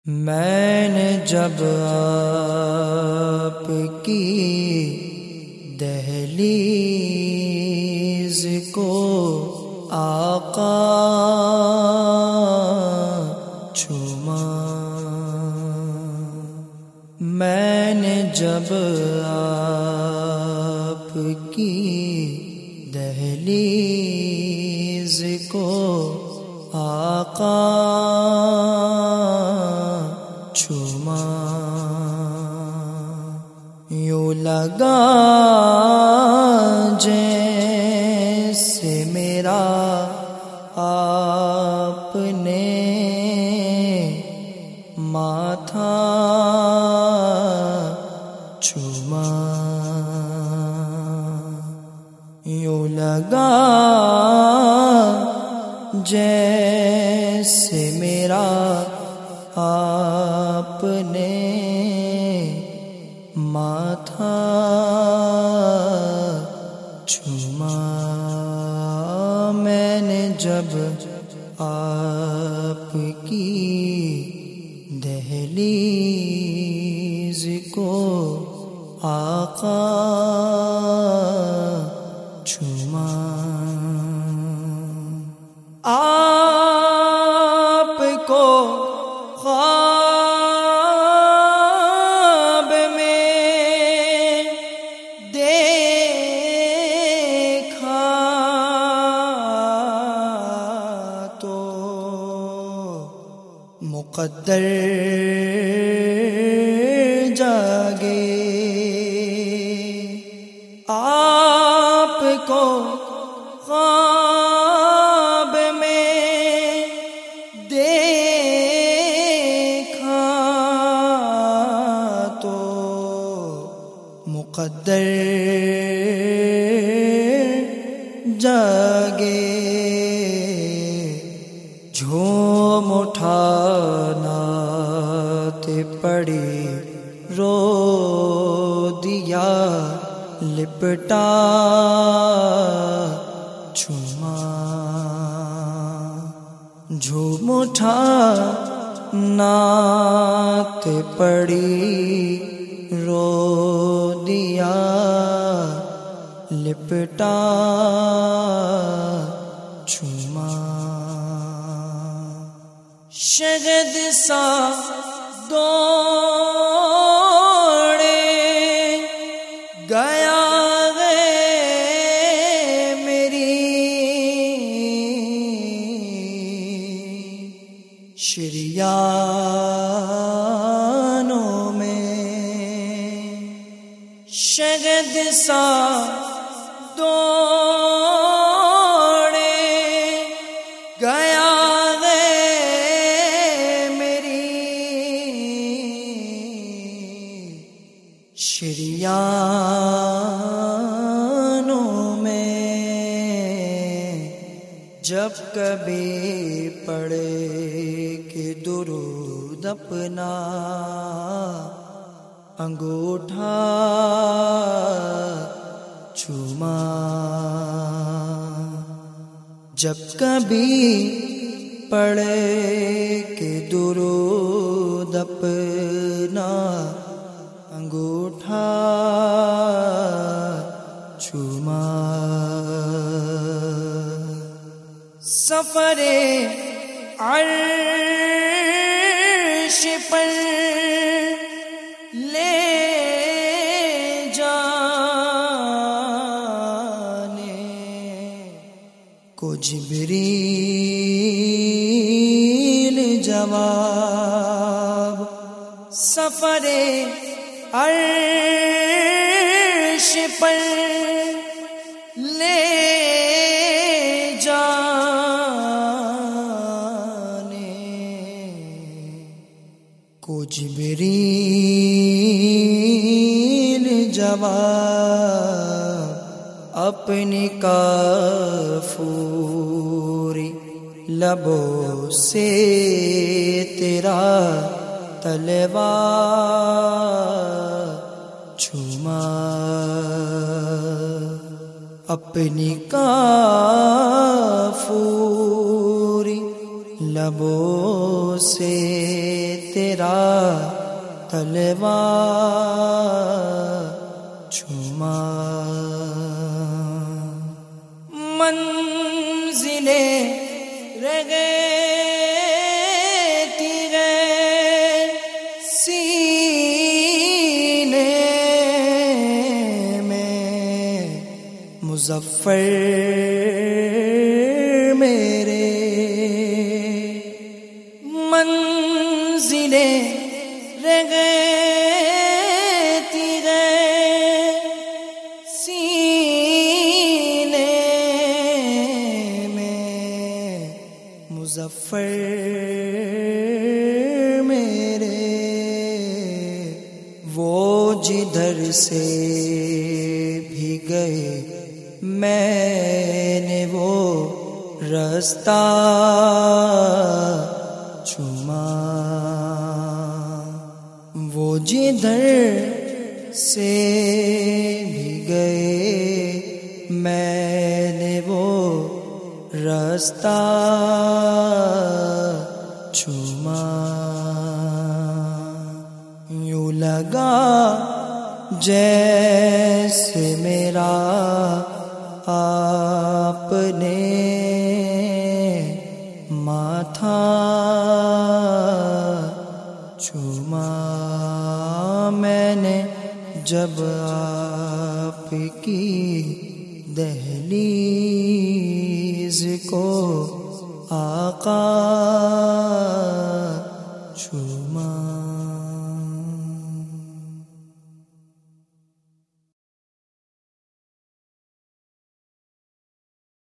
میں نے جب آپ کی دہلیز کو آقا چوما، میں نے جب آپ کی دہلیز کو آقا چوما، یوں لگا جیسے میرا آپ نے ماتھا چوما، یوں لگا جیسے میرا آپ نے ماتھا چوما، میں نے جب آپ کی دہلیز کو آقا چوما، آپ کو خواب میں دیکھا تو مقدر جاگے، آپ کو خواب میں دیکھا تو مقدر جاگے، جھوم اٹھانا تے پڑی رو دیا لپٹا چوما، جھوم اٹھانا تے پڑی رو دیا لپٹا چوما، شگد سا دوڑے گیا ہے میری شریانوں میں، شگد سا دوڑے گیا ہے میری شریانوں میں، جب کبھی پڑھے کہ درود اپنا انگوٹھا چوما، جب کبھی پڑھے کہ درود اپنا انگوٹھا چوما، سفر عرش پر لے جانے کو جبریل جواب، سفر عرش پر لے جانے کو جبریل جواب، اپنی کافوری لبوں سے تیرا طلبہ چوما، اپنی کافوری لبوں سے تیرا تلوا چوما منزلیں رہ گئے تیرے سینے میں مظفر میرے منزلیں رہ گئے تیرے سینے میں مظفر میرے وہ جدھر سے بھی گئے میں نے وہ رستہ چوما وہ جدھر سے بھی گئے میں نے وہ رستہ چوما یوں لگا جیسے میرا آپ نے ماتھا چوما میں نے جب آپ کی دہلیز کو آقا